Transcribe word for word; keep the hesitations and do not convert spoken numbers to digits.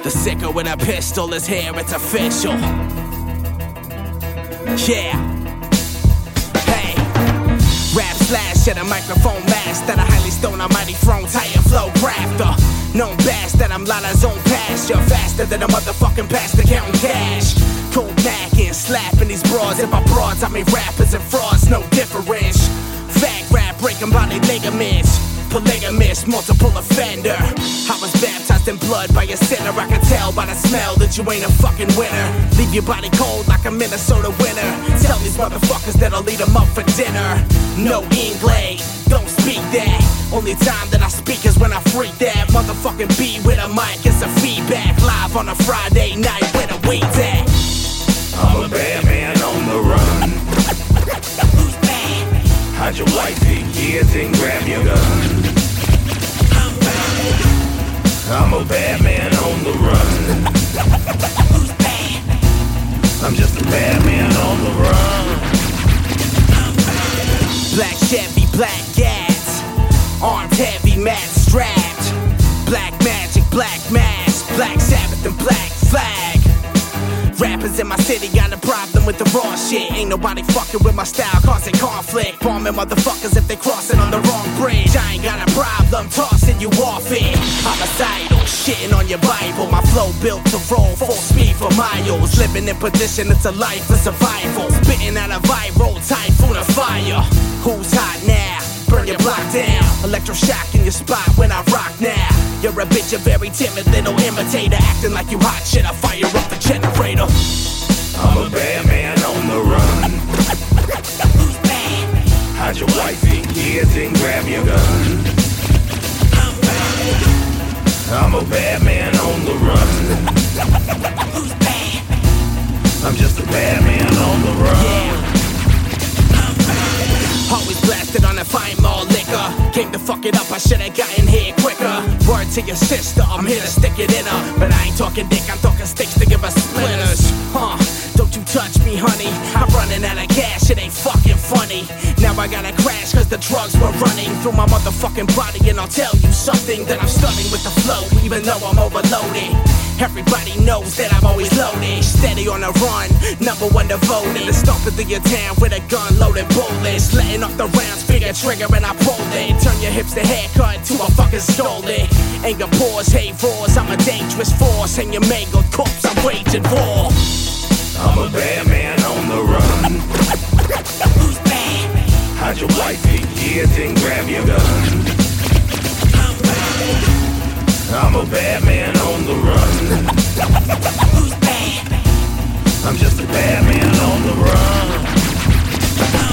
The sicker with a pistol is here, it's official. Yeah. Hey. Rap slash at a microphone master, a highly stoned, almighty throne, titan flow crafter. Known bass that I'm Lala's own pasture, faster than a motherfucking pastor counting cash. Cold macking, slapping these broads. And by broads, I mean rappers and frauds, no difference. Fag rap, breaking body ligaments. Polygamist, multiple offender. I was baptized in blood by a sinner. I can tell by the smell that you ain't a fucking winner. Leave your body cold like a Minnesota winter. Tell these motherfuckers that I'll eat them up for dinner. No English, don't speak that. Only time that I speak is when I freak that motherfucking beat with a mic. It's a feedback live on a Friday night where the weed's at. I'm a bad man on the run. Who's bad? Hide your wifey, kids, and grab your gun. I'm bad. I'm a bad man on the run. Who's bad? I'm just a bad man on the run. I'm bad. Black Chevy, black Gads, armed heavy, mad strapped. Black magic, black mask, Black Sabbath and Black Flag. Rappers in my city got a problem with the raw shit. Ain't nobody fucking with my style, causing conflict. Bombing motherfuckers if they crossing on the wrong bridge. I ain't got a problem tossing you off it. Homicidal, shitting on your Bible. My flow built to roll full speed for miles. Living in position, it's a life of survival. Spitting out a viral typhoon of fire. Who's hot now? Burn your block down. Electroshock in your spot when I rock now. You're a bitch, a very timid little imitator. Acting like you hot shit, I fire up the generator. I'm a bad man on the run. Who's bad? Hide your wifey, kids, and grab your gun. I'm bad. I'm a bad man on the run. Who's bad? I'm just a bad man on the run. Yeah. I'm bad. Always blasted on a fine mall liquor. Came to fuck it up, I should've gotten here quicker. Word to your sister, I'm here to stick it in her. But I ain't talking dick, I'm talking sticks to give her splinters. Huh, don't you touch me, honey. I'm running out of cash, it ain't fucking funny. Now I gotta crash cause the drugs were running through my motherfucking body. And I'll tell you something, that I'm stunning with the flow, even though I'm overloaded. Everybody knows that I'm always loaded. Steady on the run, number one devoted. To stomp into your town with a gun loaded bullets. Letting off the rounds, finger trigger and I pull it. Turn your hips to haircut to a fucking stole it. Anger pours, hate roars, I'm a dangerous force. And your mangled corpse, I'm waging war. I'm a bad man on the run. Who's bad? Hide your wifey, kids, and grab your gun. I'm bad. I'm a bad man on the run. Who's bad? I'm just a bad man on the run. I'm